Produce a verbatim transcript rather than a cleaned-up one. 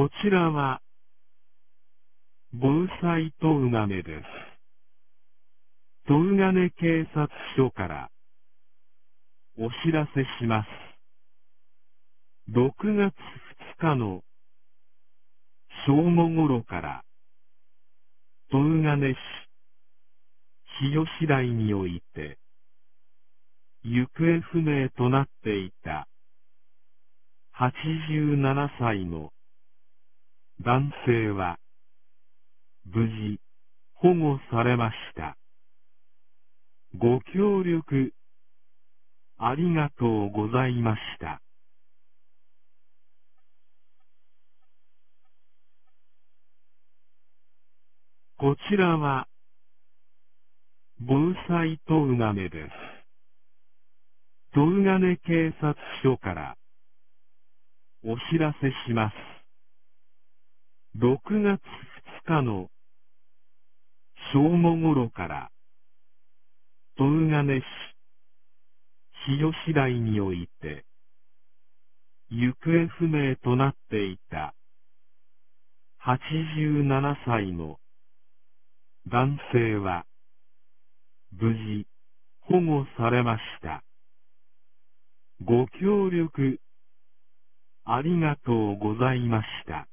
こちらは、防災トウガネです。トウガネ警察署からお知らせします。ろくがつふつかの正午頃から、トウガネ市日吉台において、行方不明となっていた、はちじゅうななさいの男性は、無事、保護されました。ご協力、ありがとうございました。こちらは、防災トウガネです。トウガネ警察署からお知らせします。ろくがつふつかの正午頃から、トウガネ市日吉台において、行方不明となっていた、はちじゅうななさいの男性は、無事、保護されました。ご協力、ありがとうございました。